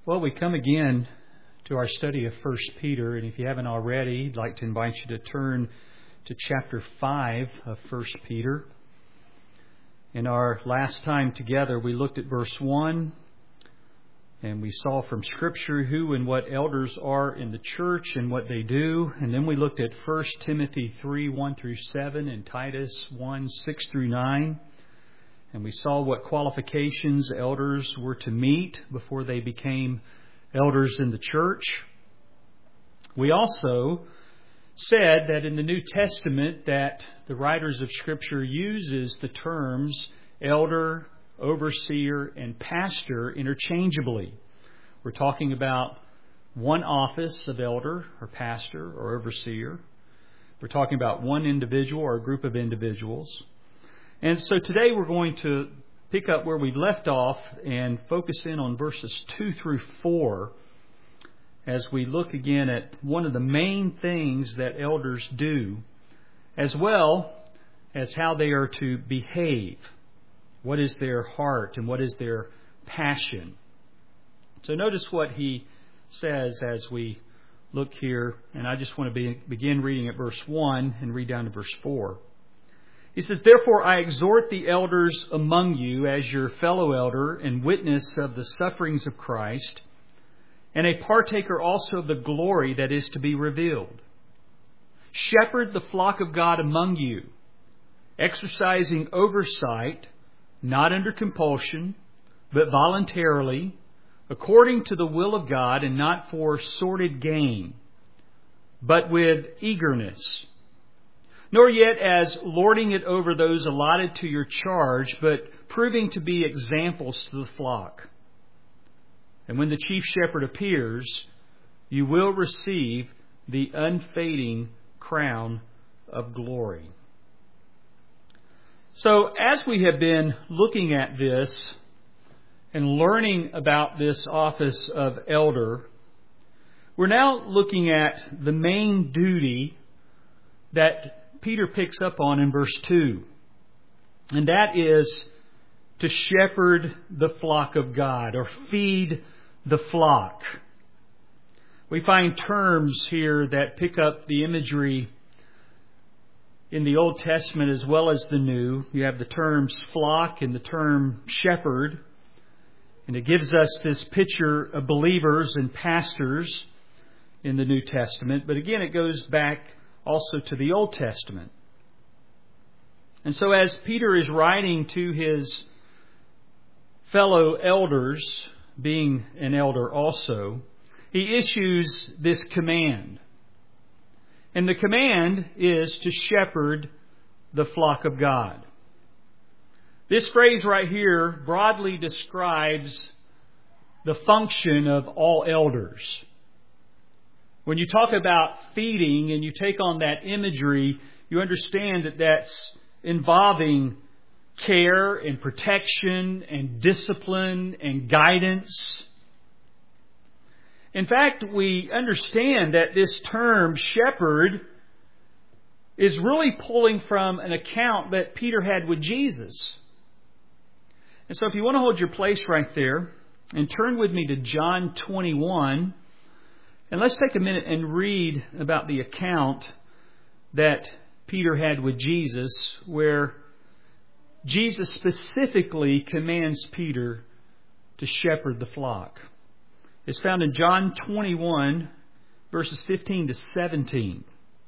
Well, we come again to our study of 1 Peter, and if you haven't already, I'd like to invite you to turn to chapter 5 of 1 Peter. In our last time together, we looked at verse 1, and we saw from Scripture who and what elders are in the church and what they do. And then we looked at 1 Timothy 3, 1 through 7, and Titus 1, 6 through 9. And we saw what qualifications elders were to meet before they became elders in the church. We also said that in the New Testament that the writers of Scripture uses the terms elder, overseer, and pastor interchangeably. We're talking about one office of elder or pastor or overseer. We're talking about one individual or a group of individuals. And so today we're going to pick up where we left off and focus in on verses 2 through 4 as we look again at one of the main things that elders do, as well as how they are to behave. What is their heart and what is their passion? So notice what he says as we look here, and I just want to begin reading at verse 1 and read down to verse 4. He says, "Therefore I exhort the elders among you as your fellow elder and witness of the sufferings of Christ, and a partaker also of the glory that is to be revealed. Shepherd the flock of God among you, exercising oversight, not under compulsion, but voluntarily, according to the will of God, and not for sordid gain, but with eagerness. Nor yet as lording it over those allotted to your charge, but proving to be examples to the flock. And when the chief shepherd appears, you will receive the unfading crown of glory." So as we have been looking at this and learning about this office of elder, we're now looking at the main duty that Peter picks up on in verse 2. And that is to shepherd the flock of God, or feed the flock. We find terms here that pick up the imagery in the Old Testament as well as the New. You have the terms flock and the term shepherd. And it gives us this picture of believers and pastors in the New Testament. But again, it goes back also to the Old Testament. And so as Peter is writing to his fellow elders, being an elder also, he issues this command. And the command is to shepherd the flock of God. This phrase right here broadly describes the function of all elders. When you talk about feeding and you take on that imagery, you understand that that's involving care and protection and discipline and guidance. In fact, we understand that this term shepherd is really pulling from an account that Peter had with Jesus. And so if you want to hold your place right there and turn with me to John 21, and let's take a minute and read about the account that Peter had with Jesus, where Jesus specifically commands Peter to shepherd the flock. It's found in John 21, verses 15 to 17.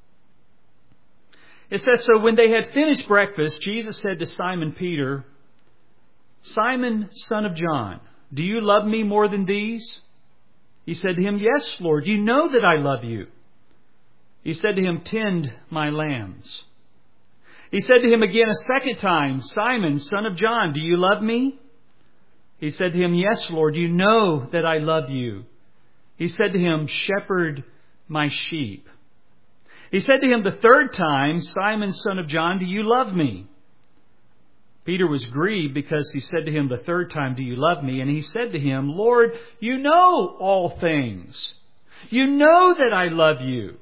It says, "So when they had finished breakfast, Jesus said to Simon Peter, 'Simon, son of John, do you love me more than these?' He said to him, 'Yes, Lord, you know that I love you.' He said to him, 'Tend my lambs.' He said to him again a second time, 'Simon, son of John, do you love me?' He said to him, 'Yes, Lord, you know that I love you.' He said to him, 'Shepherd my sheep.' He said to him the third time, 'Simon, son of John, do you love me?' Peter was grieved because he said to him the third time, 'Do you love me?' And he said to him, 'Lord, you know all things. You know that I love you.'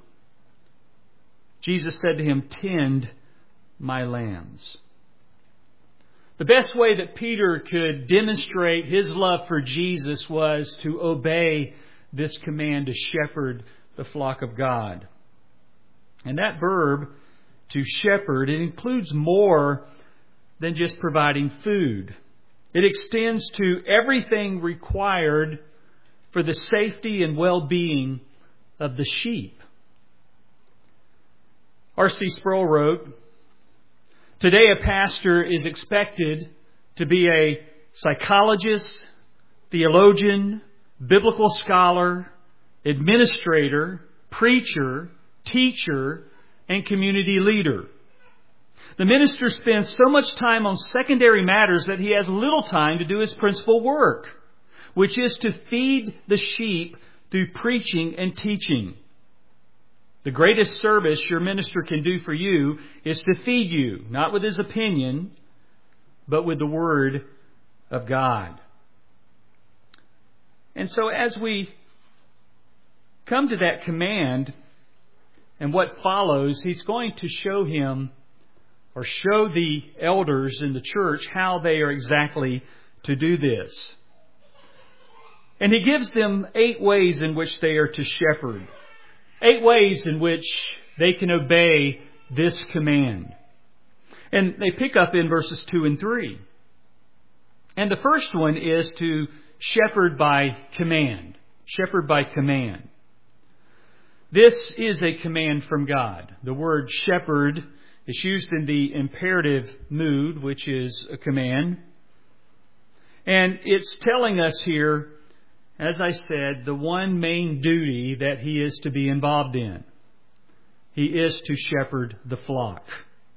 Jesus said to him, 'Tend my lambs.'" The best way that Peter could demonstrate his love for Jesus was to obey this command to shepherd the flock of God. And that verb, to shepherd, it includes more than just providing food. It extends to everything required for the safety and well-being of the sheep. R.C. Sproul wrote, "Today a pastor is expected to be a psychologist, theologian, biblical scholar, administrator, preacher, teacher, and community leader. The minister spends so much time on secondary matters that he has little time to do his principal work, which is to feed the sheep through preaching and teaching. The greatest service your minister can do for you is to feed you, not with his opinion, but with the Word of God." And so as we come to that command and what follows, he's going to show the elders in the church how they are exactly to do this. And he gives them 8 ways in which they are to shepherd. 8 ways in which they can obey this command. And they pick up in verses 2 and 3. And the first one is to shepherd by command. Shepherd by command. This is a command from God. The word shepherd is used in the imperative mood, which is a command. And it's telling us here, as I said, the one main duty that he is to be involved in. He is to shepherd the flock.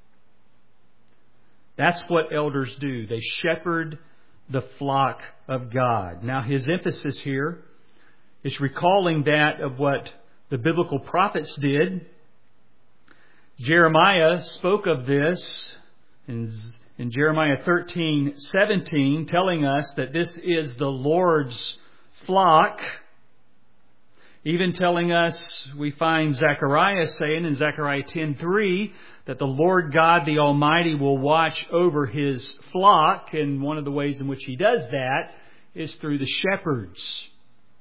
That's what elders do. They shepherd the flock of God. Now, his emphasis here is recalling that of what the biblical prophets did. Jeremiah spoke of this in Jeremiah 13:17, telling us that this is the Lord's flock. Even telling us, we find Zechariah saying in Zechariah 10:3 that the Lord God the Almighty will watch over His flock. And one of the ways in which He does that is through the shepherds.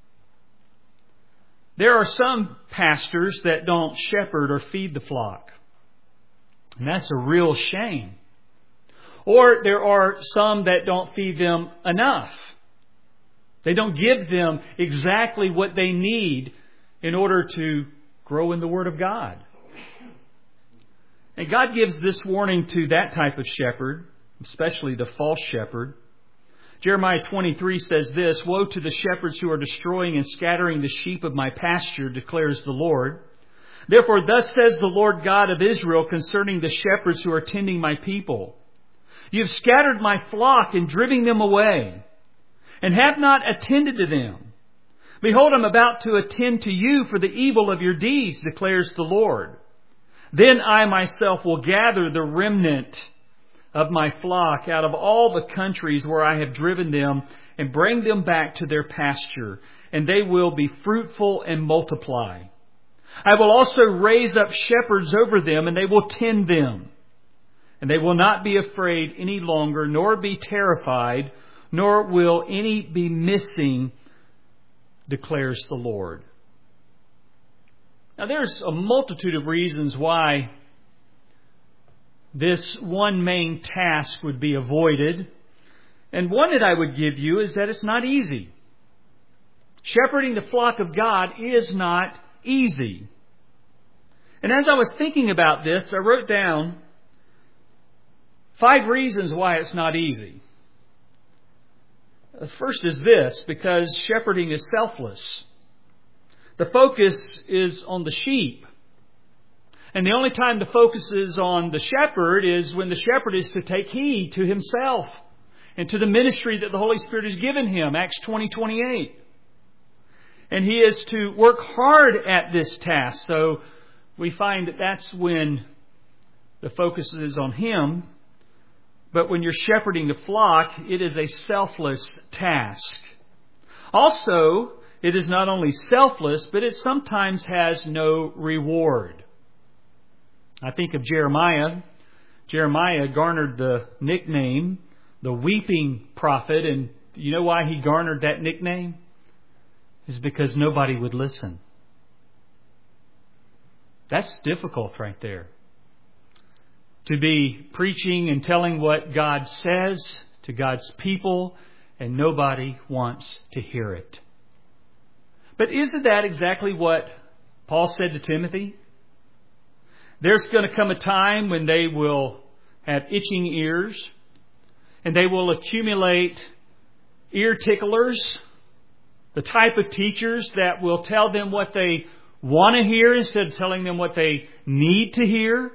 There are some pastors that don't shepherd or feed the flock. And that's a real shame. Or there are some that don't feed them enough. They don't give them exactly what they need in order to grow in the Word of God. And God gives this warning to that type of shepherd, especially the false shepherd. Jeremiah 23 says this, "Woe to the shepherds who are destroying and scattering the sheep of my pasture, declares the Lord. Therefore, thus says the Lord God of Israel concerning the shepherds who are tending my people. You have scattered my flock and driven them away, and have not attended to them. Behold, I'm about to attend to you for the evil of your deeds, declares the Lord. Then I myself will gather the remnant of my flock out of all the countries where I have driven them and bring them back to their pasture, and they will be fruitful and multiply. I will also raise up shepherds over them, and they will tend them. And they will not be afraid any longer, nor be terrified, nor will any be missing, declares the Lord." Now there's a multitude of reasons why this one main task would be avoided. And one that I would give you is that it's not easy. Shepherding the flock of God is not easy. And as I was thinking about this, I wrote down 5 reasons why it's not easy. The first is this, because shepherding is selfless. The focus is on the sheep. And the only time the focus is on the shepherd is when the shepherd is to take heed to himself and to the ministry that the Holy Spirit has given him, Acts 20:28. And he is to work hard at this task. So we find that that's when the focus is on him. But when you're shepherding the flock, it is a selfless task. Also, it is not only selfless, but it sometimes has no reward. I think of Jeremiah. Jeremiah garnered the nickname, the weeping prophet. And you know why he garnered that nickname? It's because nobody would listen. That's difficult right there. To be preaching and telling what God says to God's people, and nobody wants to hear it. But isn't that exactly what Paul said to Timothy? There's going to come a time when they will have itching ears, and they will accumulate ear ticklers, the type of teachers that will tell them what they want to hear instead of telling them what they need to hear.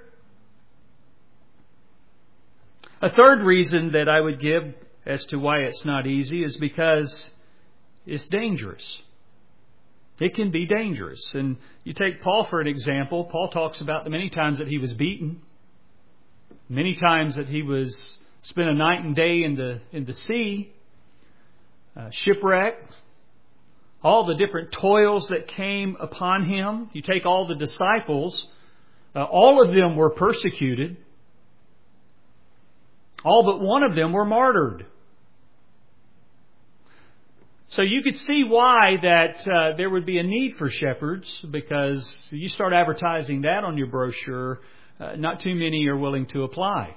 A third reason that I would give as to why it's not easy is because it's dangerous. It can be dangerous. And you take Paul for an example. Paul talks about the many times that he was beaten, many times that he was spent a night and day in the sea, shipwrecked, all the different toils that came upon him. You take all the disciples, all of them were persecuted. All but one of them were martyred. So you could see why that there would be a need for shepherds, because you start advertising that on your brochure, not too many are willing to apply.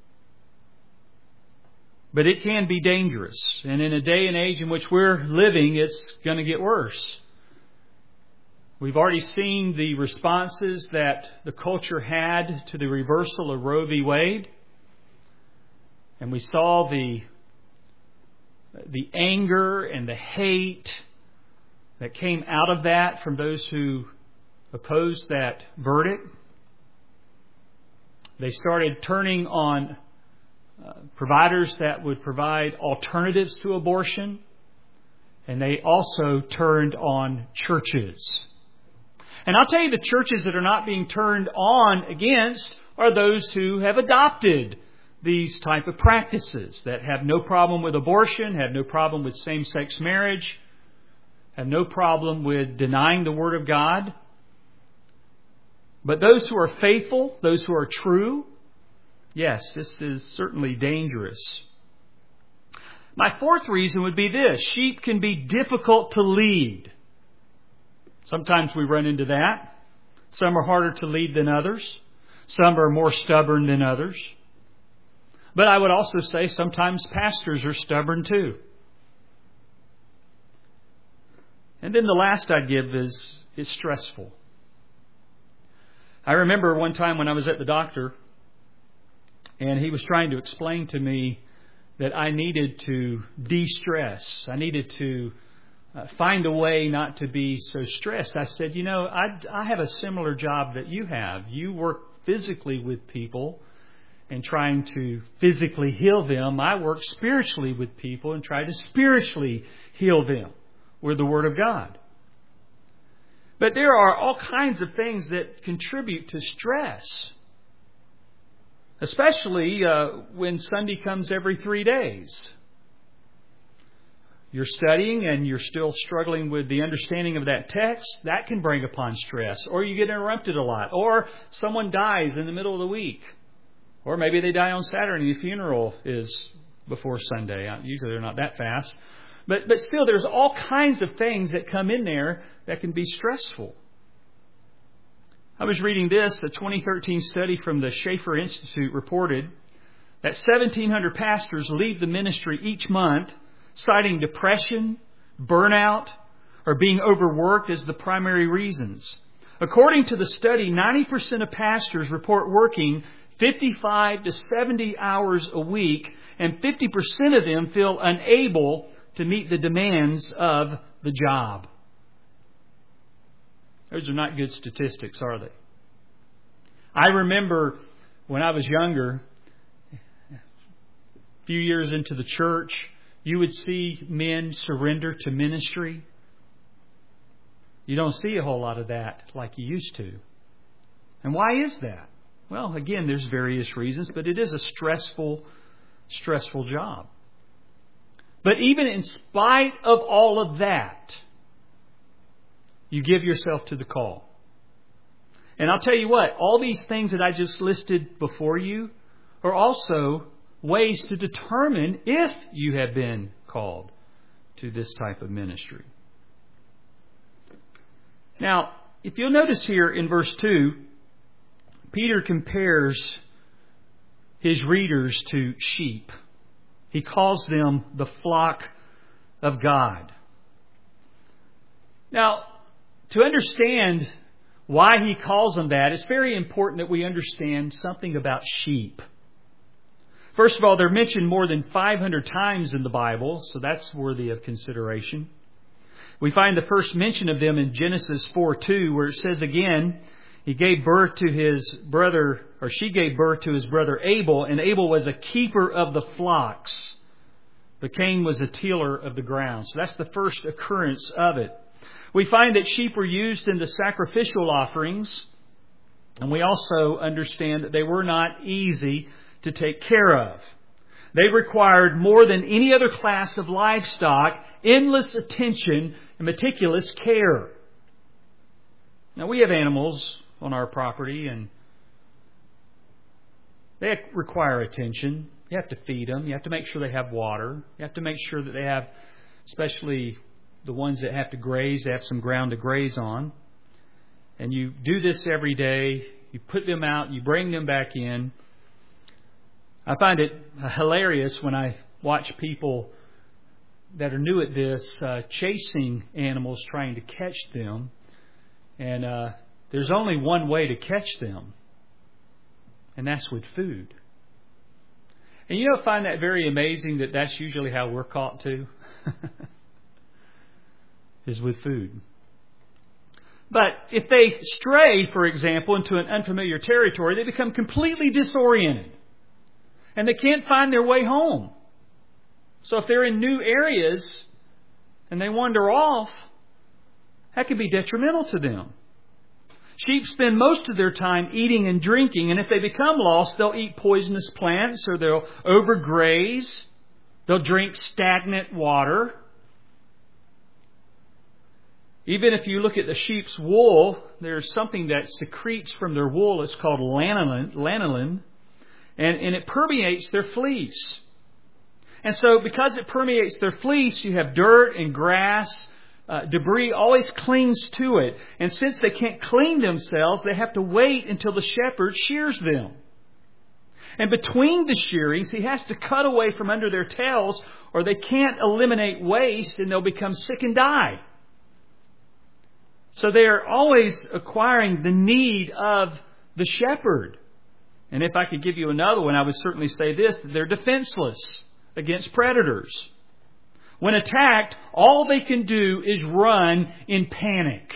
But it can be dangerous. And in a day and age in which we're living, it's going to get worse. We've already seen the responses that the culture had to the reversal of Roe v. Wade. And we saw the anger and the hate that came out of that from those who opposed that verdict. They started turning on providers that would provide alternatives to abortion. And they also turned on churches. And I'll tell you, the churches that are not being turned on against are those who have adopted these type of practices, that have no problem with abortion, have no problem with same-sex marriage, have no problem with denying the Word of God. But those who are faithful, those who are true, yes, this is certainly dangerous. My fourth reason would be this: sheep can be difficult to lead. Sometimes we run into that. Some are harder to lead than others. Some are more stubborn than others. But I would also say sometimes pastors are stubborn too. And then the last I'd give is stressful. I remember one time when I was at the doctor, and he was trying to explain to me that I needed to de-stress. I needed to find a way not to be so stressed. I said, I have a similar job that you have. You work physically with people and trying to physically heal them. I work spiritually with people and try to spiritually heal them with the Word of God. But there are all kinds of things that contribute to stress, especially when Sunday comes every 3 days. You're studying and you're still struggling with the understanding of that text. That can bring upon stress. Or you get interrupted a lot. Or someone dies in the middle of the week. Or maybe they die on Saturday and the funeral is before Sunday. Usually they're not that fast. But still, there's all kinds of things that come in there that can be stressful. I was reading this. A 2013 study from the Schaeffer Institute reported that 1,700 pastors leave the ministry each month, citing depression, burnout, or being overworked as the primary reasons. According to the study, 90% of pastors report working 55 to 70 hours a week, and 50% of them feel unable to meet the demands of the job. Those are not good statistics, are they? I remember when I was younger, a few years into the church, you would see men surrender to ministry. You don't see a whole lot of that like you used to. And why is that? Well, again, there's various reasons, but it is a stressful job. But even in spite of all of that, you give yourself to the call. And I'll tell you what, all these things that I just listed before you are also ways to determine if you have been called to this type of ministry. Now, if you'll notice here in verse 2, Peter compares his readers to sheep. He calls them the flock of God. Now, to understand why he calls them that, it's very important that we understand something about sheep. First of all, they're mentioned more than 500 times in the Bible, so that's worthy of consideration. We find the first mention of them in Genesis 4:2, where it says again, he gave birth to his brother, or she gave birth to his brother Abel, and Abel was a keeper of the flocks, but Cain was a tiller of the ground. So that's the first occurrence of it. We find that sheep were used in the sacrificial offerings, and we also understand that they were not easy to take care of. They required more than any other class of livestock, endless attention and meticulous care. Now, we have animals on our property, and they require attention. You have to feed them. You have to make sure they have water. You have to make sure that they have, especially the ones that have to graze, they have some ground to graze on. And you do this every day. You put them out. You bring them back in. I find it hilarious when I watch people that are new at this chasing animals, trying to catch them. And there's only one way to catch them, and that's with food. And you know, I find that very amazing that that's usually how we're caught too, is with food. But if they stray, for example, into an unfamiliar territory, they become completely disoriented. And they can't find their way home. So if they're in new areas and they wander off, that could be detrimental to them. Sheep spend most of their time eating and drinking, and if they become lost, they'll eat poisonous plants or they'll overgraze. They'll drink stagnant water. Even if you look at the sheep's wool, there's something that secretes from their wool. It's called lanolin. And it permeates their fleece. And so because it permeates their fleece, you have dirt and grass, debris always clings to it. And since they can't clean themselves, they have to wait until the shepherd shears them. And between the shearings, he has to cut away from under their tails, or they can't eliminate waste and they'll become sick and die. So they are always acquiring the need of the shepherd. And if I could give you another one, I would certainly say this, that they're defenseless against predators. When attacked, all they can do is run in panic.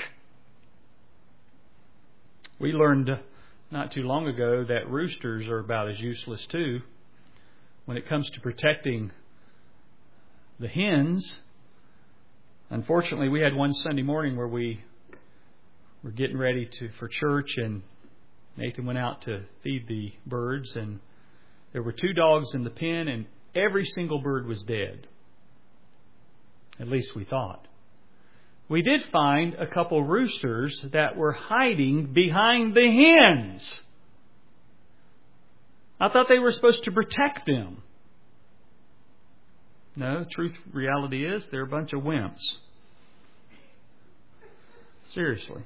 We learned not too long ago that roosters are about as useless too when it comes to protecting the hens. Unfortunately, we had one Sunday morning where we were getting ready for church, and Nathan went out to feed the birds, and there were 2 dogs in the pen, and every single bird was dead. At least we thought. We did find a couple roosters that were hiding behind the hens. I thought they were supposed to protect them. No, reality is they're a bunch of wimps. Seriously.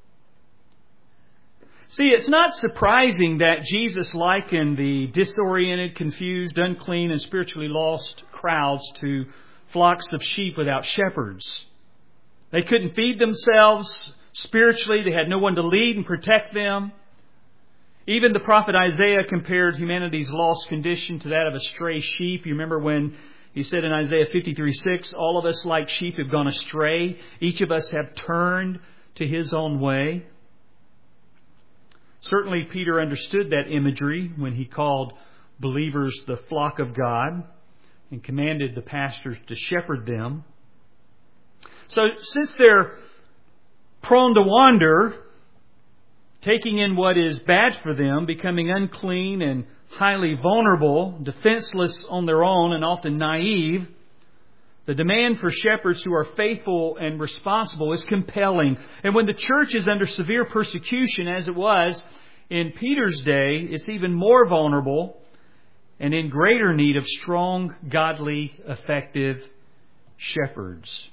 See, it's not surprising that Jesus likened the disoriented, confused, unclean, and spiritually lost crowds to flocks of sheep without shepherds. They couldn't feed themselves spiritually. They had no one to lead and protect them. Even the prophet Isaiah compared humanity's lost condition to that of a stray sheep. You remember when he said in Isaiah 53:6, all of us like sheep have gone astray. Each of us have turned to his own way. Certainly, Peter understood that imagery when he called believers the flock of God and commanded the pastors to shepherd them. So, since they're prone to wander, taking in what is bad for them, becoming unclean and highly vulnerable, defenseless on their own, and often naive, the demand for shepherds who are faithful and responsible is compelling. And when the church is under severe persecution, as it was in Peter's day, it's even more vulnerable. and in greater need of strong, godly, effective shepherds.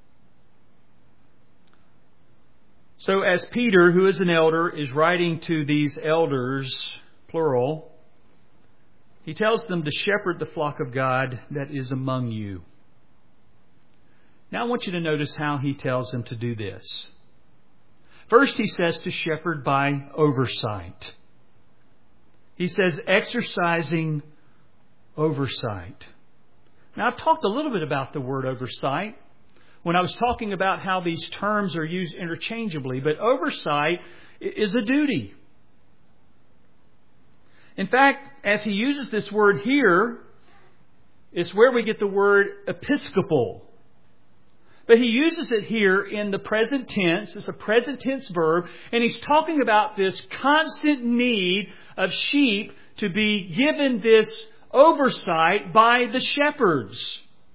So as Peter, who is an elder, is writing to these elders, plural, he tells them to shepherd the flock of God that is among you. Now I want you to notice how he tells them to do this. First, he says to shepherd by oversight. He says exercising oversight. Now, I've talked a little bit about the word oversight when I was talking about how these terms are used interchangeably, but oversight is a duty. In fact, as he uses this word here, it's where we get the word episcopal. But he uses it here in the present tense. It's a present tense verb. And he's talking about this constant need of sheep to be given this oversight by the shepherds.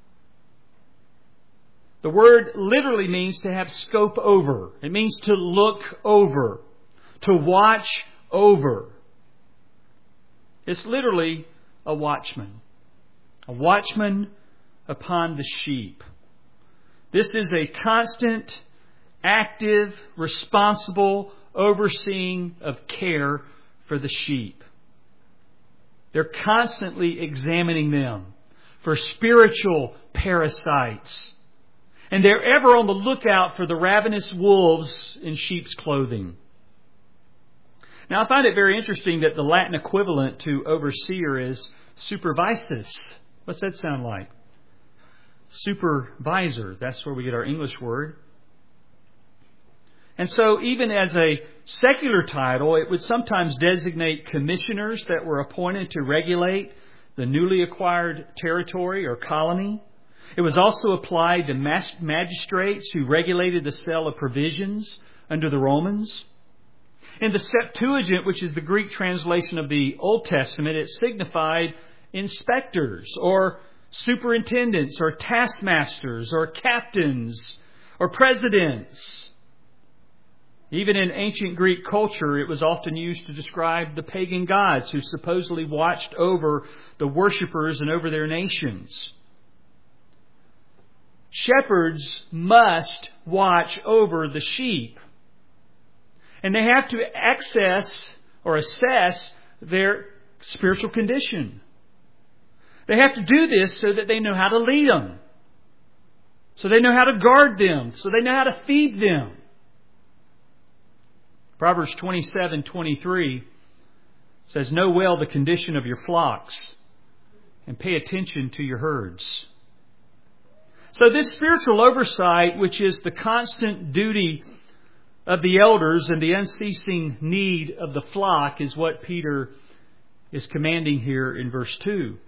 The word literally means to have scope over. It means to look over, to watch over. It's literally a watchman upon the sheep. This is a constant, active, responsible overseeing of care for the sheep. They're constantly examining them for spiritual parasites. And they're ever on the lookout for the ravenous wolves in sheep's clothing. Now, I find it very interesting that the Latin equivalent to overseer is supervisus. What's that sound like? Supervisor. That's where we get our English word. And so even as a secular title, it would sometimes designate commissioners that were appointed to regulate the newly acquired territory or colony. It was also applied to magistrates who regulated the sale of provisions under the Romans. In the Septuagint, which is the Greek translation of the Old Testament, it signified inspectors or superintendents or taskmasters or captains or presidents. Even in ancient Greek culture, it was often used to describe the pagan gods who supposedly watched over the worshippers and over their nations. Shepherds must watch over the sheep. And they have to access or assess their spiritual condition. They have to do this so that they know how to lead them. So they know how to guard them. So they know how to feed them. Proverbs 27:23 says, "Know well the condition of your flocks and pay attention to your herds." So this spiritual oversight, which is the constant duty of the elders and the unceasing need of the flock, is what Peter is commanding here in verse 2.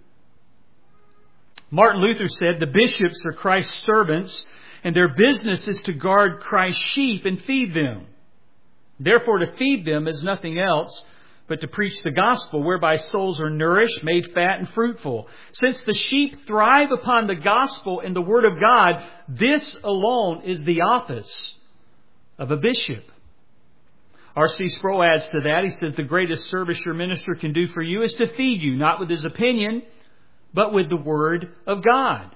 Martin Luther said the bishops are Christ's servants and their business is to guard Christ's sheep and feed them. Therefore, to feed them is nothing else but to preach the gospel, whereby souls are nourished, made fat and fruitful. Since the sheep thrive upon the gospel and the word of God, this alone is the office of a bishop. R.C. Sproul adds to that. He says the greatest service your minister can do for you is to feed you, not with his opinion, but with the word of God.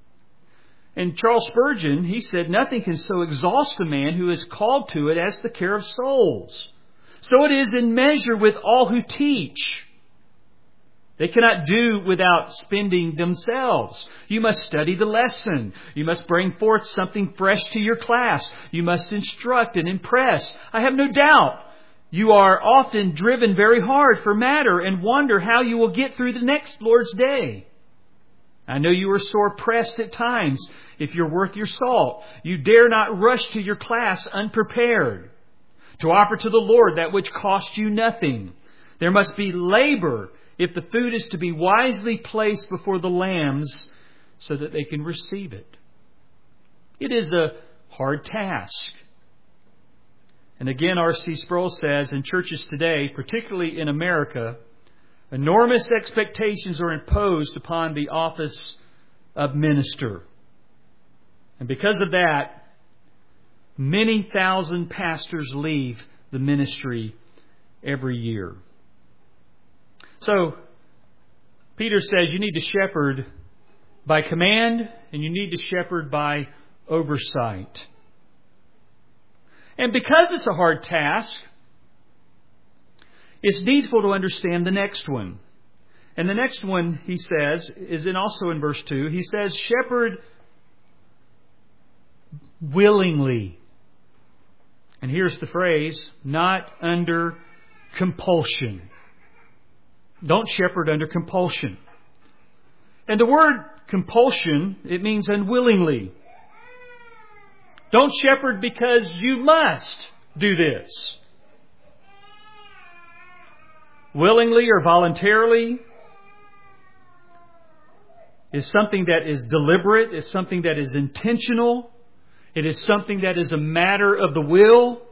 And Charles Spurgeon, he said, nothing can so exhaust a man who is called to it as the care of souls. So it is in measure with all who teach. They cannot do without spending themselves. You must study the lesson. You must bring forth something fresh to your class. You must instruct and impress. I have no doubt you are often driven very hard for matter and wonder how you will get through the next Lord's Day. I know you are sore pressed at times. If you're worth your salt, you dare not rush to your class unprepared. To offer to the Lord that which costs you nothing. There must be labor if the food is to be wisely placed before the lambs so that they can receive it. It is a hard task. And again, R.C. Sproul says, in churches today, particularly in America, enormous expectations are imposed upon the office of minister. And because of that, many thousand pastors leave the ministry every year. So, Peter says you need to shepherd by command and you need to shepherd by oversight. And because it's a hard task, it's needful to understand the next one. And the next one, he says, is also in verse 2. He says, shepherd willingly. And here's the phrase, not under compulsion. Don't shepherd under compulsion. And the word compulsion, it means unwillingly. Don't shepherd because you must do this. Willingly or voluntarily is something that is deliberate, is something that is intentional. It is something that is a matter of the will.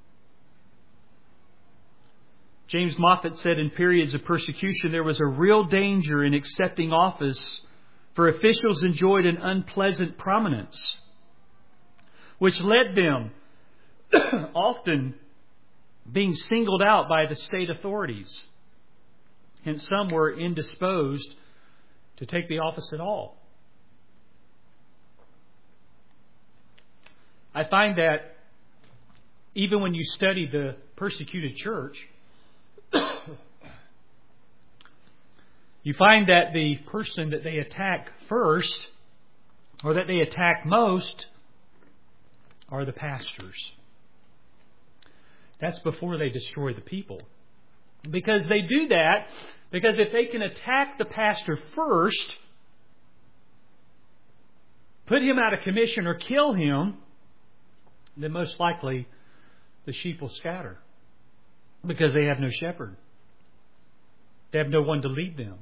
James Moffat said in periods of persecution there was a real danger in accepting office, for officials enjoyed an unpleasant prominence, which led them often being singled out by the state authorities. Hence some were indisposed to take the office at all. I find that even when you study the persecuted church, you find that the person that they attack first, or that they attack most, are the pastors. That's before they destroy the people. Because they do that, because if they can attack the pastor first, put him out of commission or kill him, then most likely the sheep will scatter. Because they have no shepherd. They have no one to lead them.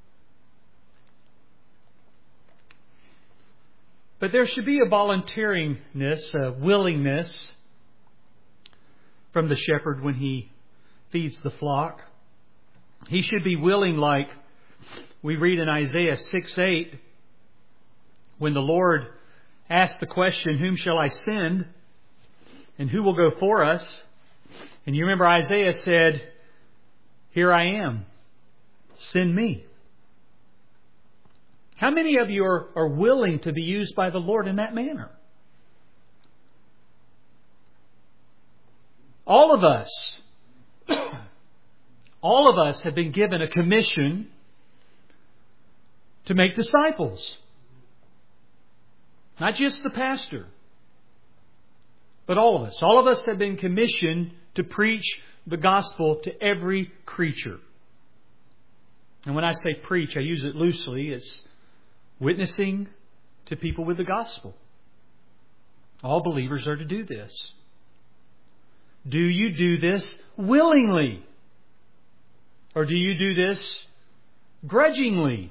But there should be a voluntariness, a willingness from the shepherd when he feeds the flock. He should be willing, like we read in Isaiah 6:8, when the Lord asked the question, whom shall I send? And who will go for us? And you remember Isaiah said, here I am. Send me. How many of you are willing to be used by the Lord in that manner? All of us have been given a commission to make disciples. Not just the pastor, but all of us. All of us have been commissioned to preach the gospel to every creature. And when I say preach, I use it loosely. It's witnessing to people with the gospel. All believers are to do this. Do you do this willingly? Or do you do this grudgingly?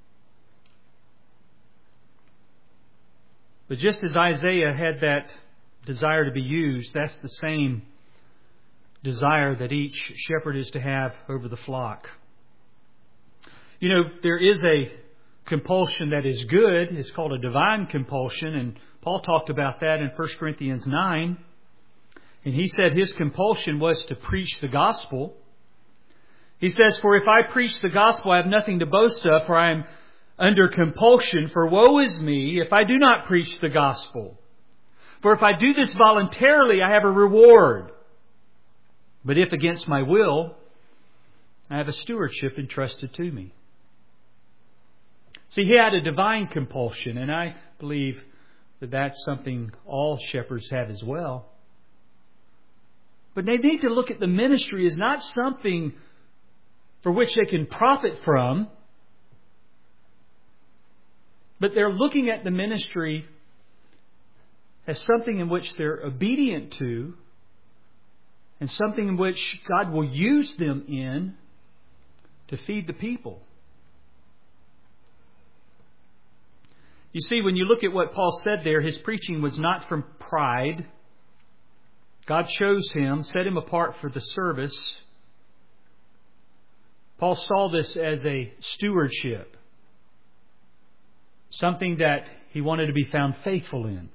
But just as Isaiah had that desire to be used, that's the same desire that each shepherd is to have over the flock. You know, there is a compulsion that is good. It's called a divine compulsion, and Paul talked about that in 1 Corinthians 9. And he said his compulsion was to preach the gospel. He says, for if I preach the gospel, I have nothing to boast of, for I am under compulsion. For woe is me if I do not preach the gospel. For if I do this voluntarily, I have a reward. But if against my will, I have a stewardship entrusted to me. See, he had a divine compulsion, and I believe that that's something all shepherds have as well. But they need to look at the ministry as not something for which they can profit from, but they're looking at the ministry as something in which they're obedient to, and something in which God will use them in to feed the people. You see, when you look at what Paul said there, his preaching was not from pride. God chose him, set him apart for the service. Paul saw this as a stewardship, something that he wanted to be found faithful in.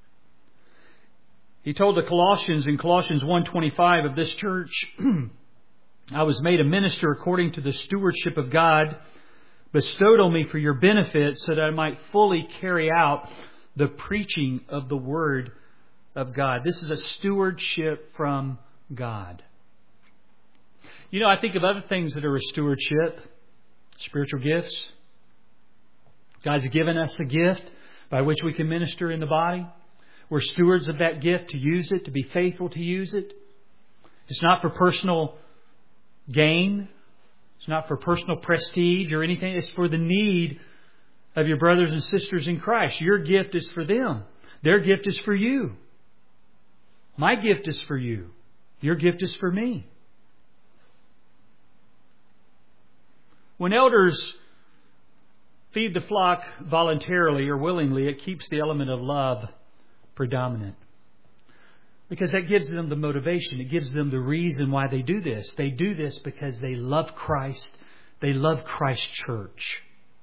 He told the Colossians in Colossians 1:25 of this church, I was made a minister according to the stewardship of God bestowed on me for your benefit so that I might fully carry out the preaching of the Word of God. This is a stewardship from God. You know, I think of other things that are a stewardship. Spiritual gifts. God's given us a gift by which we can minister in the body. We're stewards of that gift to use it, to be faithful to use it. It's not for personal gain. It's not for personal prestige or anything. It's for the need of your brothers and sisters in Christ. Your gift is for them. Their gift is for you. My gift is for you. Your gift is for me. When elders feed the flock voluntarily or willingly, it keeps the element of love predominant. Because that gives them the motivation. It gives them the reason why they do this. They do this because they love Christ. They love Christ's church.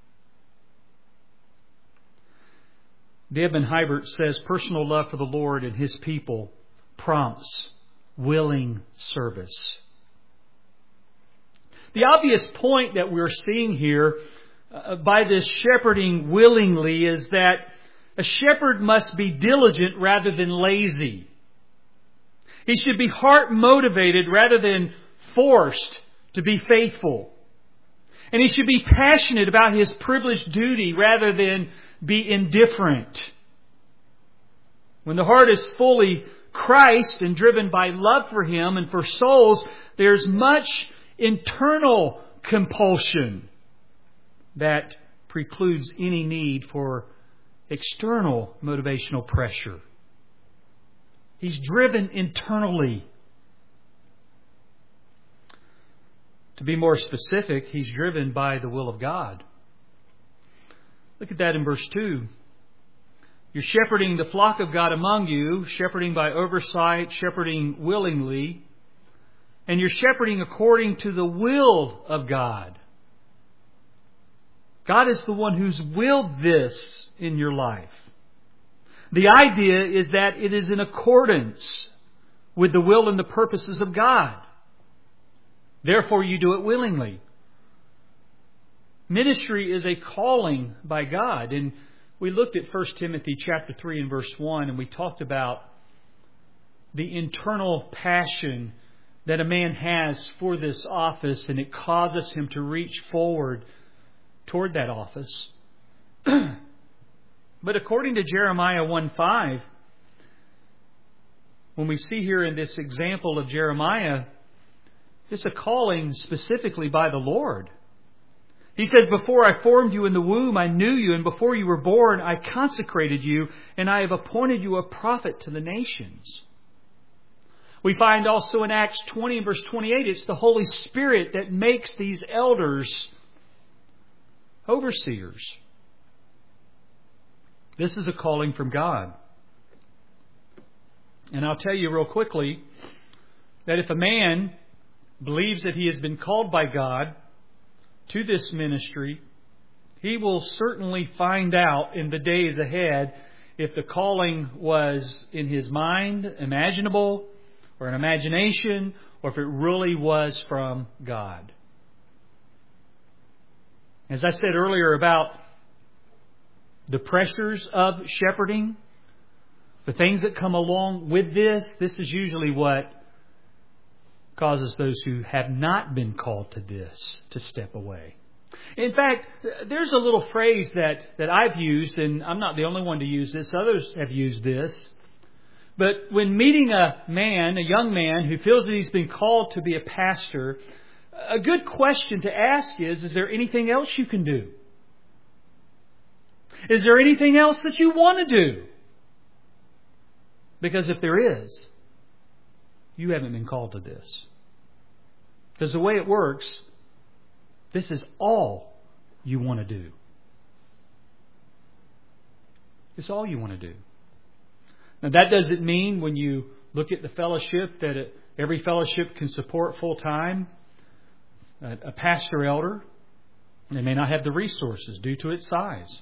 The Edmund Hibert says, personal love for the Lord and His people prompts willing service. The obvious point that we're seeing here by this shepherding willingly is that a shepherd must be diligent rather than lazy. He should be heart motivated rather than forced to be faithful. And he should be passionate about his privileged duty rather than be indifferent. When the heart is fully Christ and driven by love for Him and for souls, there's much internal compulsion that precludes any need for external motivational pressure. He's driven internally. To be more specific, he's driven by the will of God. Look at that in verse 2. You're shepherding the flock of God among you, shepherding by oversight, shepherding willingly. And you're shepherding according to the will of God. God is the one who's willed this in your life. The idea is that it is in accordance with the will and the purposes of God. Therefore, you do it willingly. Ministry is a calling by God. And we looked at 1 Timothy chapter 3 and verse 1, and we talked about the internal passion that a man has for this office, and it causes him to reach forward toward that office. But according to Jeremiah 1:5, when we see here in this example of Jeremiah, it's a calling specifically by the Lord. He says, before I formed you in the womb, I knew you, and before you were born, I consecrated you, and I have appointed you a prophet to the nations. We find also in Acts 20 and verse 28, it's the Holy Spirit that makes these elders overseers. This is a calling from God. And I'll tell you real quickly that if a man believes that he has been called by God to this ministry, he will certainly find out in the days ahead if the calling was in his mind, imaginable, or an imagination, or if it really was from God. As I said earlier about the pressures of shepherding, the things that come along with this is usually what causes those who have not been called to this to step away. In fact, there's a little phrase that I've used, and I'm not the only one to use this. Others have used this. But when meeting a young man who feels that he's been called to be a pastor, a good question to ask is there anything else you can do? Is there anything else that you want to do? Because if there is, you haven't been called to this. Because the way it works, this is all you want to do. It's all you want to do. Now, that doesn't mean when you look at the fellowship that every fellowship can support full-time a pastor elder. They may not have the resources due to its size.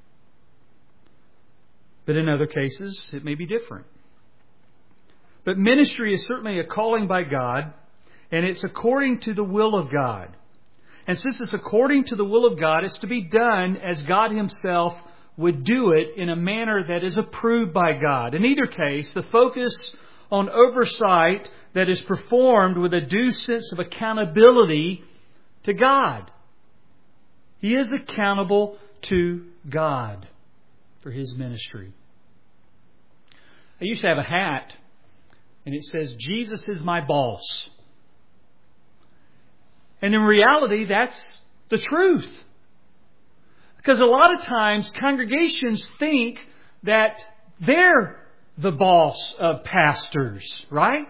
But in other cases, it may be different. But ministry is certainly a calling by God, and it's according to the will of God. And since it's according to the will of God, it's to be done as God Himself would do it in a manner that is approved by God. In either case, the focus on oversight that is performed with a due sense of accountability to God. He is accountable to God for His ministry. I used to have a hat, and it says, "Jesus is my boss." And in reality, that's the truth. Because a lot of times, congregations think that they're the boss of pastors, right?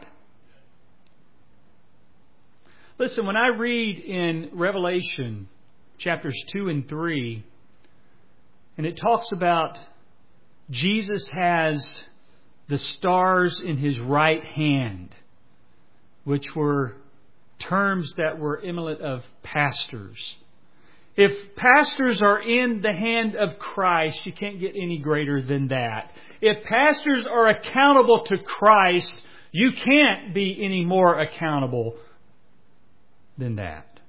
Listen, when I read in Revelation chapters 2 and 3, and it talks about Jesus has the stars in His right hand, which were terms that were eminent of pastors. If pastors are in the hand of Christ, you can't get any greater than that. If pastors are accountable to Christ, you can't be any more accountable than that.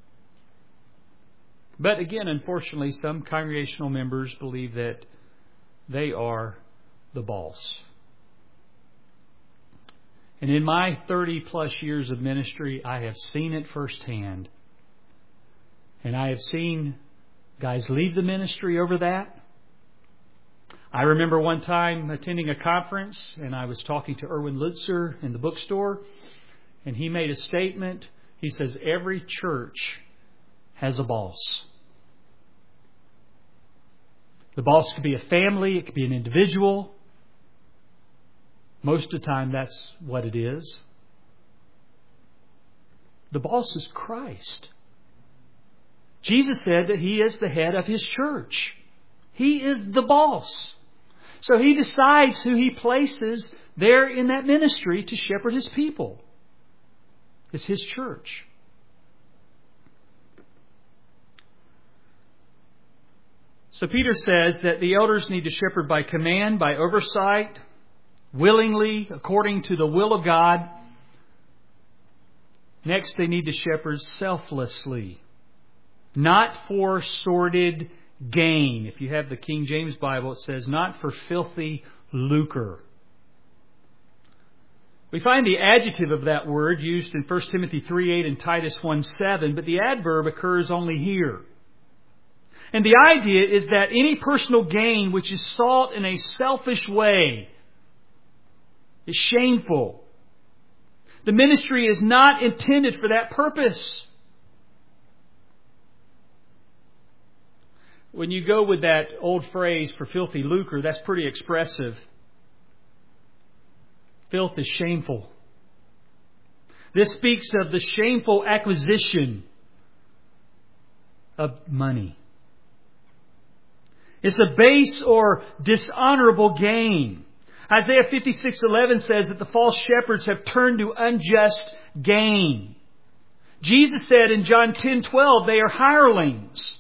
But again, unfortunately, some congregational members believe that they are the boss. And in my 30 plus years of ministry, I have seen it firsthand. And I have seen guys leave the ministry over that. I remember one time attending a conference, and I was talking to Erwin Lutzer in the bookstore, and he made a statement. He says, every church has a boss. The boss could be a family, it could be an individual. Most of the time, that's what it is. The boss is Christ. Jesus said that He is the head of His church. He is the boss. So He decides who He places there in that ministry to shepherd His people. It's His church. So Peter says that the elders need to shepherd by command, by oversight, willingly, according to the will of God. Next, they need to shepherd selflessly, not for sordid gain. If you have the King James Bible, it says, not for filthy lucre. We find the adjective of that word used in 1 Timothy 3:8 and Titus 1:7, but the adverb occurs only here. And the idea is that any personal gain which is sought in a selfish way is shameful. The ministry is not intended for that purpose. When you go with that old phrase for filthy lucre, that's pretty expressive. Filth is shameful. This speaks of the shameful acquisition of money. It's a base or dishonorable gain. Isaiah 56:11 says that the false shepherds have turned to unjust gain. Jesus said in John 10:12, they are hirelings.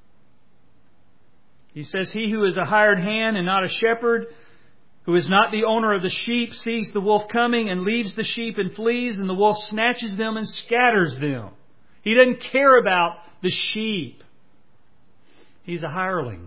He says, he who is a hired hand and not a shepherd, who is not the owner of the sheep, sees the wolf coming and leaves the sheep and flees, and the wolf snatches them and scatters them. He doesn't care about the sheep. He's a hireling.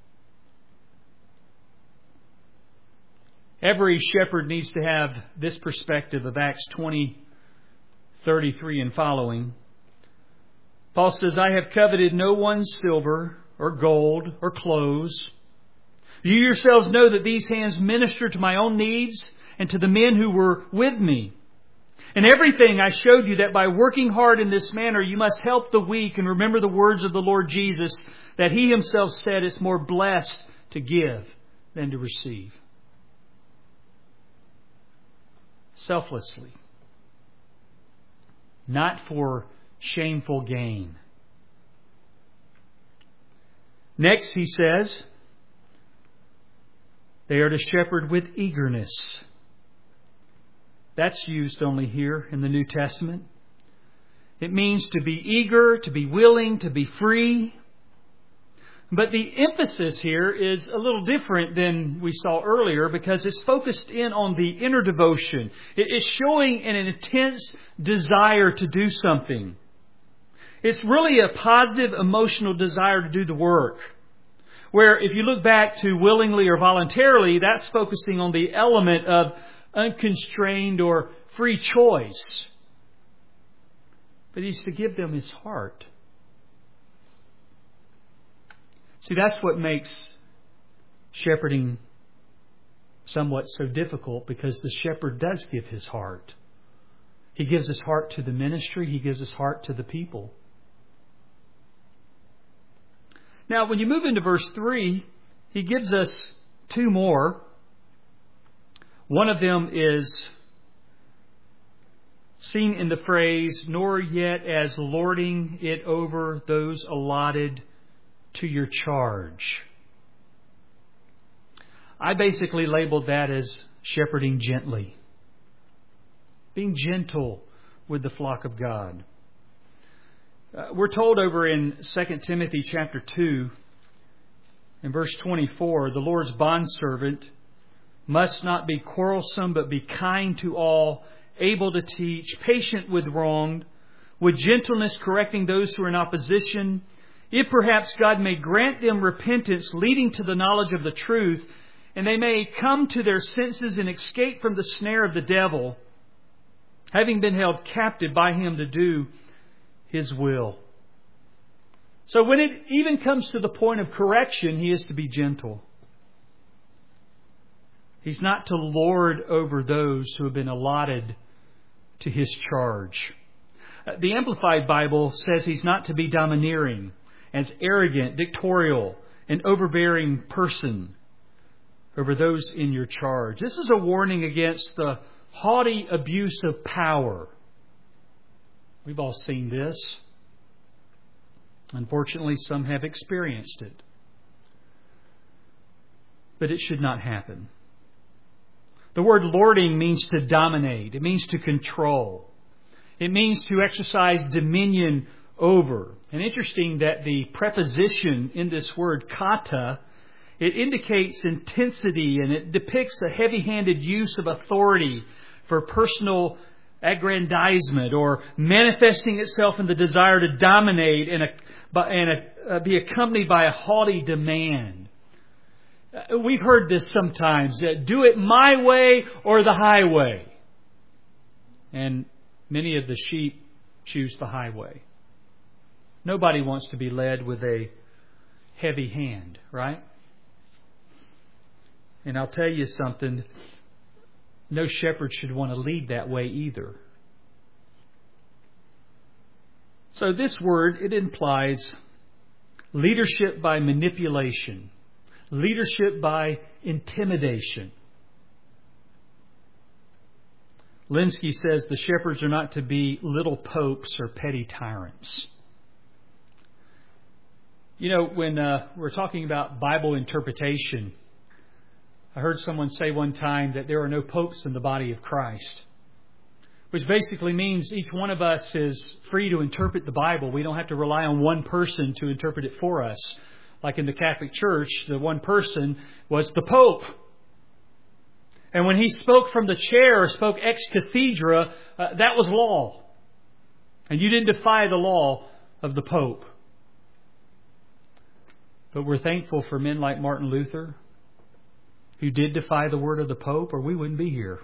Every shepherd needs to have this perspective of Acts 20:33 and following. Paul says, I have coveted no one's silver or gold or clothes. You yourselves know that these hands minister to my own needs and to the men who were with me. In everything I showed you that by working hard in this manner you must help the weak, and remember the words of the Lord Jesus, that He Himself said it's more blessed to give than to receive. Selflessly. Not for shameful gain. Next, he says, they are to shepherd with eagerness. That's used only here in the New Testament. It means to be eager, to be willing, to be free. But the emphasis here is a little different than we saw earlier, because it's focused in on the inner devotion. It's showing an intense desire to do something. It's really a positive emotional desire to do the work. Where if you look back to willingly or voluntarily, that's focusing on the element of unconstrained or free choice. But He's to give them His heart. See, that's what makes shepherding somewhat so difficult, because the shepherd does give his heart. He gives his heart to the ministry. He gives his heart to the people. Now, when you move into verse 3, he gives us two more. One of them is seen in the phrase, nor yet as lording it over those allotted to your charge. I basically labeled that as shepherding gently. Being gentle with the flock of God. We're told over in 2 Timothy chapter 2, in verse 24, the Lord's bondservant must not be quarrelsome, but be kind to all, able to teach, patient with wronged, with gentleness correcting those who are in opposition, if perhaps God may grant them repentance leading to the knowledge of the truth, and they may come to their senses and escape from the snare of the devil, having been held captive by him to do His will. So when it even comes to the point of correction, he is to be gentle. He's not to lord over those who have been allotted to his charge. The Amplified Bible says he's not to be domineering, as arrogant, dictatorial, and overbearing person over those in your charge. This is a warning against the haughty abuse of power. We've all seen this. Unfortunately, some have experienced it. But it should not happen. The word lording means to dominate. It means to control. It means to exercise dominion over. And interesting that the preposition in this word, kata, it indicates intensity and it depicts a heavy-handed use of authority for personal aggrandizement or manifesting itself in the desire to dominate and be accompanied by a haughty demand. We've heard this sometimes, do it my way or the highway. And many of the sheep choose the highway. Nobody wants to be led with a heavy hand, right? And I'll tell you something, no shepherd should want to lead that way either. So this word, it implies leadership by manipulation, leadership by intimidation. Linsky says the shepherds are not to be little popes or petty tyrants. You know, when we're talking about Bible interpretation, I heard someone say one time that there are no popes in the body of Christ, which basically means each one of us is free to interpret the Bible. We don't have to rely on one person to interpret it for us. Like in the Catholic Church, the one person was the Pope. And when he spoke from the chair or spoke ex cathedra, that was law. And you didn't defy the law of the Pope. But we're thankful for men like Martin Luther, who did defy the word of the Pope, or we wouldn't be here.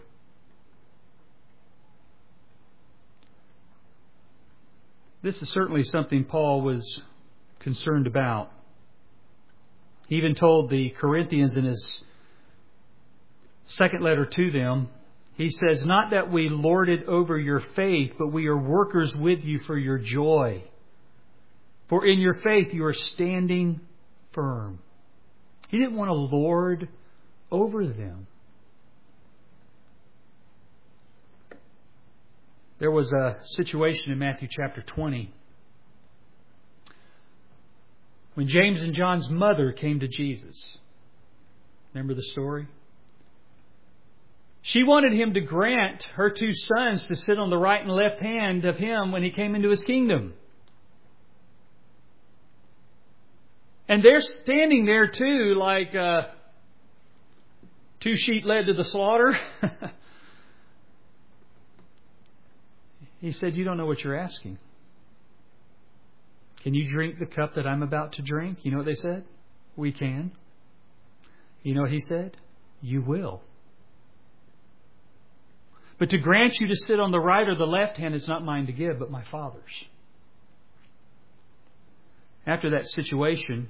This is certainly something Paul was concerned about. He even told the Corinthians in his second letter to them, he says, not that we lord it over your faith, but we are workers with you for your joy. For in your faith you are standing firm. He didn't want to lord over them. There was a situation in Matthew chapter 20 when James and John's mother came to Jesus. Remember the story? She wanted him to grant her two sons to sit on the right and left hand of him when he came into his kingdom. And they're standing there too, like two sheep led to the slaughter. He said, you don't know what you're asking. Can you drink the cup that I'm about to drink? You know what they said? We can. You know what He said? You will. But to grant you to sit on the right or the left hand is not mine to give, but my Father's. After that situation,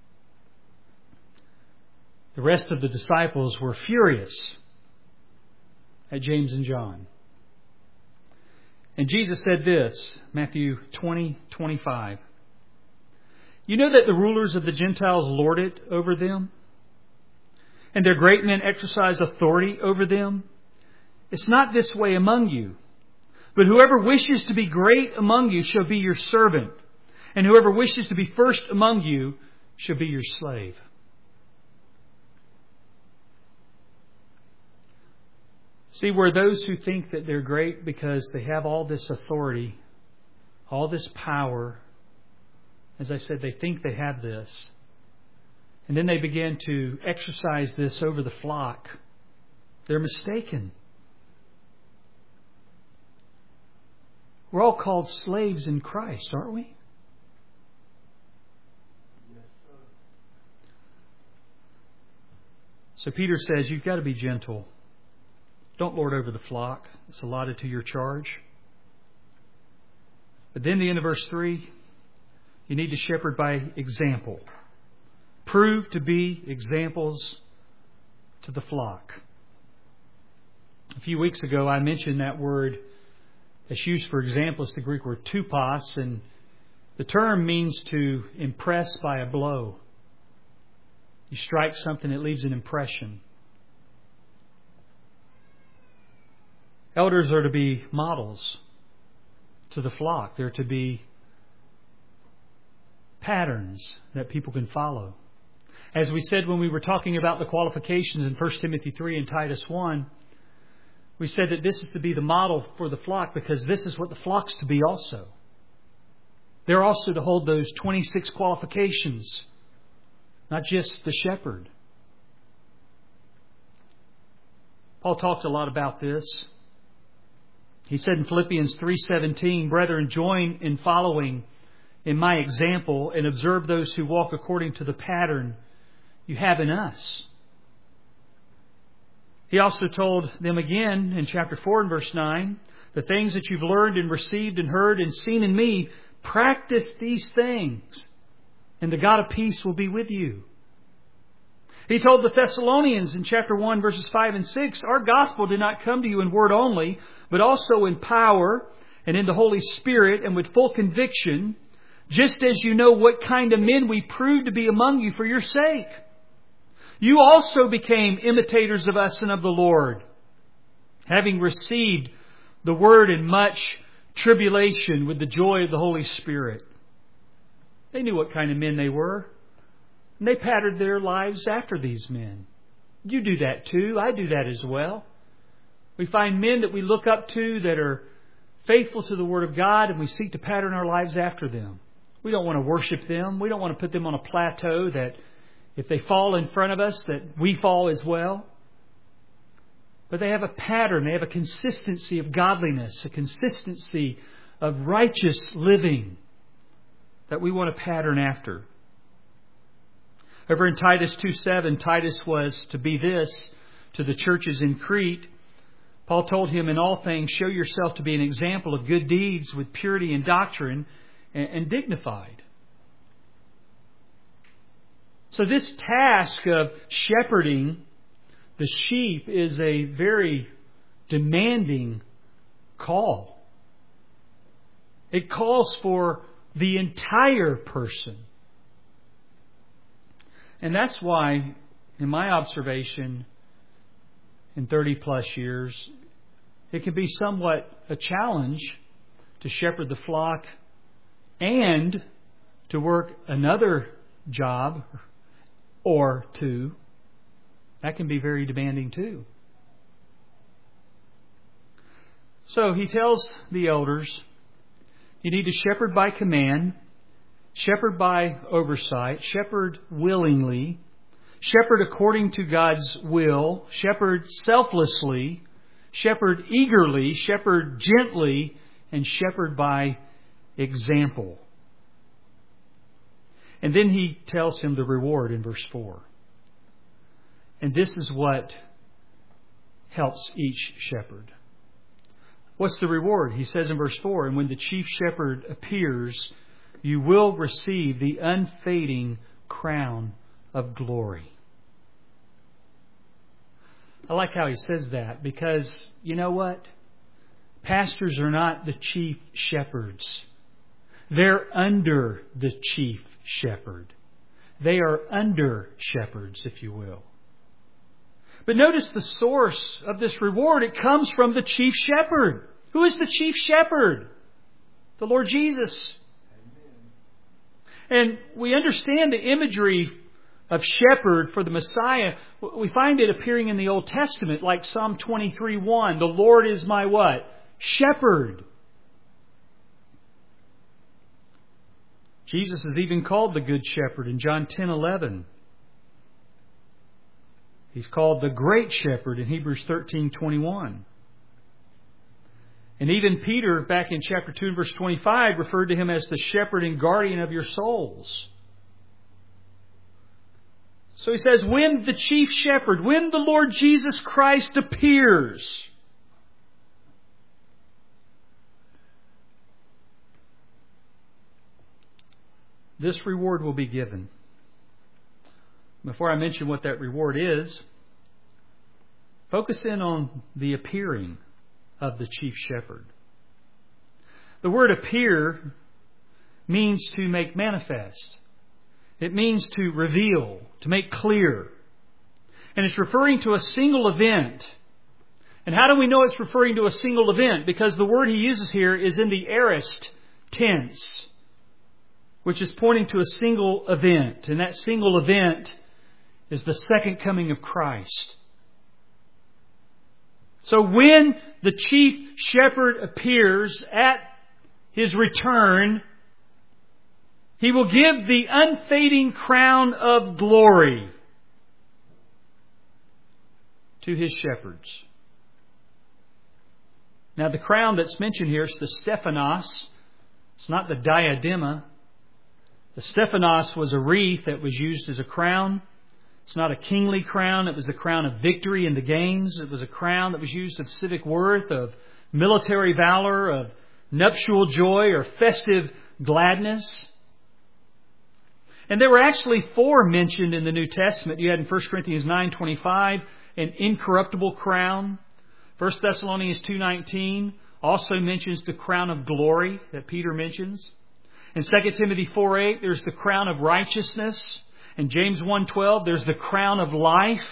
the rest of the disciples were furious at James and John. And Jesus said this, Matthew 20:25. You know that the rulers of the Gentiles lord it over them, and their great men exercise authority over them? It's not this way among you. But whoever wishes to be great among you shall be your servant, and whoever wishes to be first among you shall be your slave. See, we're those who think that they're great because they have all this authority, all this power. As I said, they think they have this. And then they begin to exercise this over the flock. They're mistaken. We're all called slaves in Christ, aren't we? Yes, sir. So Peter says, you've got to be gentle. Don't lord over the flock. It's allotted to your charge. But then the end of verse 3, you need to shepherd by example. Prove to be examples to the flock. A few weeks ago, I mentioned that word that's used for example is the Greek word tupos, and the term means to impress by a blow. You strike something, it leaves an impression. Elders are to be models to the flock. They're to be patterns that people can follow. As we said when we were talking about the qualifications in 1 Timothy 3 and Titus 1, we said that this is to be the model for the flock because this is what the flock's to be also. They're also to hold those 26 qualifications, not just the shepherd. Paul talked a lot about this. He said in Philippians 3:17, Brethren, join in following in my example and observe those who walk according to the pattern you have in us. He also told them again in chapter 4 and verse 9, the things that you've learned and received and heard and seen in me, practice these things, and the God of peace will be with you. He told the Thessalonians in chapter 1 verses 5 and 6, our gospel did not come to you in word only, but also in power and in the Holy Spirit and with full conviction, just as you know what kind of men we proved to be among you for your sake. You also became imitators of us and of the Lord, having received the word in much tribulation with the joy of the Holy Spirit. They knew what kind of men they were, and they patterned their lives after these men. You do that too. I do that as well. We find men that we look up to that are faithful to the Word of God, and we seek to pattern our lives after them. We don't want to worship them. We don't want to put them on a plateau that if they fall in front of us, that we fall as well. But they have a pattern. They have a consistency of godliness, a consistency of righteous living that we want to pattern after. Over in Titus 2:7, Titus was to be this to the churches in Crete. Paul told him, in all things, show yourself to be an example of good deeds with purity and doctrine and dignified. So this task of shepherding the sheep is a very demanding call. It calls for the entire person. And that's why, in my observation, in 30 plus years, it can be somewhat a challenge to shepherd the flock and to work another job or two. That can be very demanding too. So he tells the elders, you need to shepherd by command, shepherd by oversight, shepherd willingly, shepherd according to God's will, shepherd selflessly, shepherd eagerly, shepherd gently, and shepherd by example. And then He tells him the reward in verse 4. And this is what helps each shepherd. What's the reward? He says in verse 4, and when the chief shepherd appears, you will receive the unfading crown of glory. I like how he says that because, you know what? Pastors are not the chief shepherds. They're under the chief shepherd. They are under shepherds, if you will. But notice the source of this reward. It comes from the chief shepherd. Who is the chief shepherd? The Lord Jesus. And we understand the imagery of shepherd for the Messiah. We find it appearing in the Old Testament, like Psalm 23:1. The Lord is my what? Shepherd. Jesus is even called the Good Shepherd in John 10:11. He's called the Great Shepherd in Hebrews 13:21. And even Peter, back in chapter 2 and verse 25, referred to Him as the shepherd and guardian of your souls. So he says, when the chief shepherd, when the Lord Jesus Christ appears, this reward will be given. Before I mention what that reward is, focus in on the appearing of the chief shepherd. The word appear means to make manifest. It means to reveal, to make clear. And it's referring to a single event. And how do we know it's referring to a single event? Because the word he uses here is in the aorist tense, which is pointing to a single event. And that single event is the second coming of Christ. So when the chief shepherd appears at His return, He will give the unfading crown of glory to His shepherds. Now the crown that's mentioned here is the Stephanos. It's not the diadema. The Stephanos was a wreath that was used as a crown. It's not a kingly crown. It was a crown of victory in the games. It was a crown that was used of civic worth, of military valor, of nuptial joy or festive gladness. And there were actually 4 mentioned in the New Testament. You had in 1 Corinthians 9:25 an incorruptible crown. 1 Thessalonians 2:19 also mentions the crown of glory that Peter mentions. In 2 Timothy 4:8 there's the crown of righteousness. In James 1:12 there's the crown of life.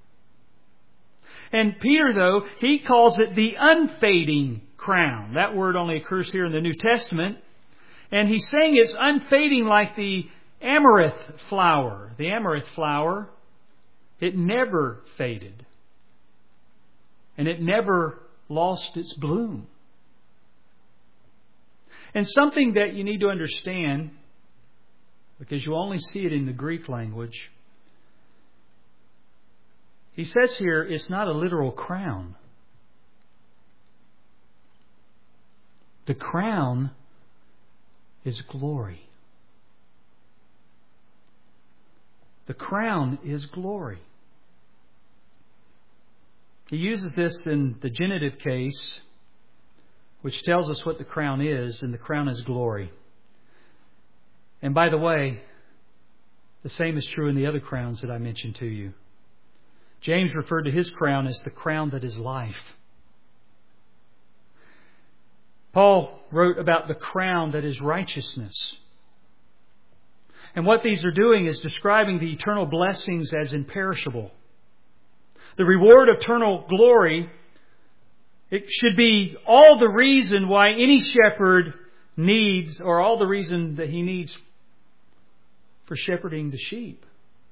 And Peter, though, he calls it the unfading crown. That word only occurs here in the New Testament. And he's saying it's unfading like the amaranth flower. The amaranth flower, it never faded. And it never lost its bloom. And something that you need to understand, because you only see it in the Greek language, he says here it's not a literal crown. The crown is glory. The crown is glory. He uses this in the genitive case, which tells us what the crown is, and the crown is glory. And by the way, the same is true in the other crowns that I mentioned to you. James referred to his crown as the crown that is life. Paul wrote about the crown that is righteousness. And what these are doing is describing the eternal blessings as imperishable. The reward of eternal glory, it should be all the reason why any shepherd needs, or all the reason that he needs for shepherding the sheep.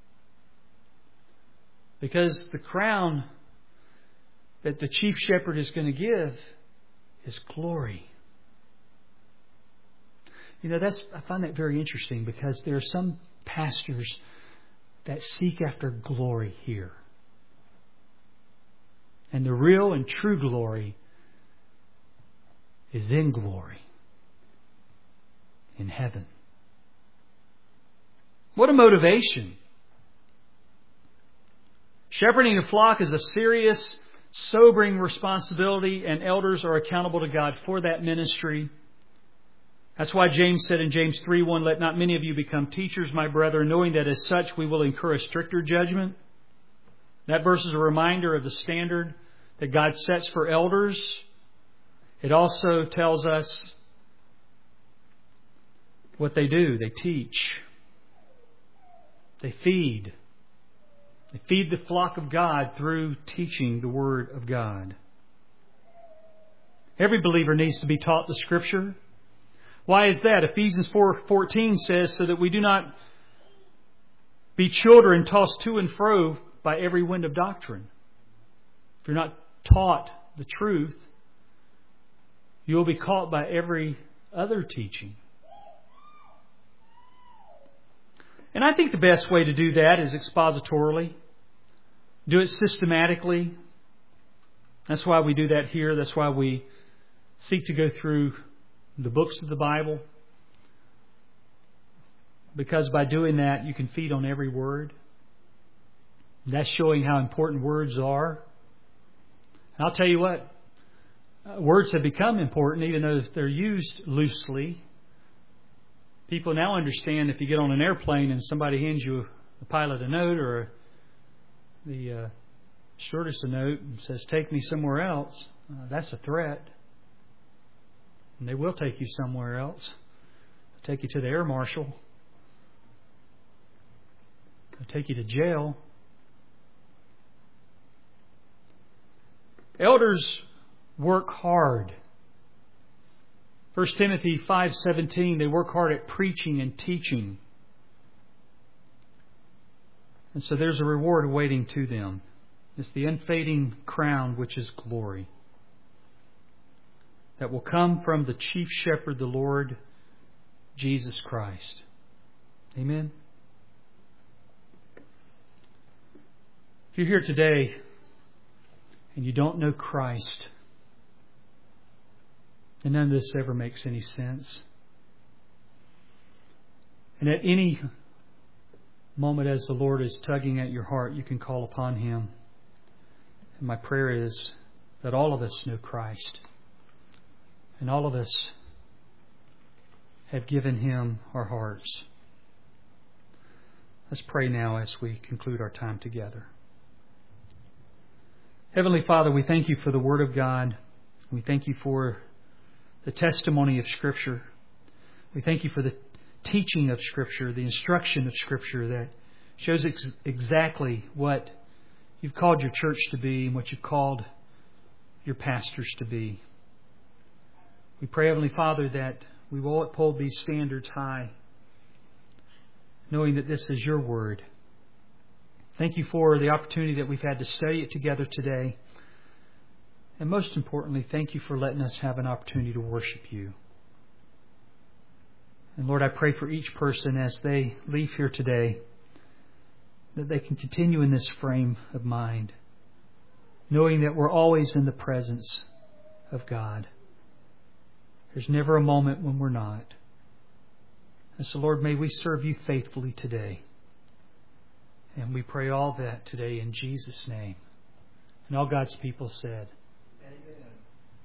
Because the crown that the chief shepherd is going to give is glory. You know, I find that very interesting, because there are some pastors that seek after glory here. And the real and true glory is in glory, in heaven. What a motivation. Shepherding a flock is a serious, sobering responsibility, and elders are accountable to God for that ministry. That's why James said in James 3:1, "Let not many of you become teachers, my brethren, knowing that as such we will incur a stricter judgment." That verse is a reminder of the standard that God sets for elders. It also tells us what they do. They teach. They feed. They feed the flock of God through teaching the Word of God. Every believer needs to be taught the Scripture. Why is that? Ephesians 4:14 says, "So that we do not be children tossed to and fro by every wind of doctrine." If you're not taught the truth, you will be caught by every other teaching. And I think the best way to do that is expositorily. Do it systematically. That's why we do that here. That's why we seek to go through the books of the Bible. Because by doing that, you can feed on every word. That's showing how important words are. And I'll tell you what, words have become important even though they're used loosely. People now understand if you get on an airplane and somebody hands you a pilot a note or the stewardess a note and says, "Take me somewhere else," that's a threat. And they will take you somewhere else. They'll take you to the air marshal. They'll take you to jail. Elders work hard. 1 Timothy 5:17, they work hard at preaching and teaching. And so there's a reward awaiting to them. It's the unfading crown, which is glory, that will come from the chief shepherd, the Lord Jesus Christ. Amen? If you're here today and you don't know Christ, and none of this ever makes any sense, and at any moment as the Lord is tugging at your heart, you can call upon Him. And my prayer is that all of us know Christ. And all of us have given Him our hearts. Let's pray now as we conclude our time together. Heavenly Father, we thank You for the Word of God. We thank You for the testimony of Scripture. We thank You for the teaching of Scripture, the instruction of Scripture that shows exactly what You've called Your church to be and what You've called Your pastors to be. We pray, Heavenly Father, that we will uphold these standards high, knowing that this is Your Word. Thank You for the opportunity that we've had to study it together today. And most importantly, thank You for letting us have an opportunity to worship You. And Lord, I pray for each person as they leave here today, that they can continue in this frame of mind, knowing that we're always in the presence of God. There's never a moment when we're not. And so, Lord, may we serve You faithfully today. And we pray all that today in Jesus' name. And all God's people said,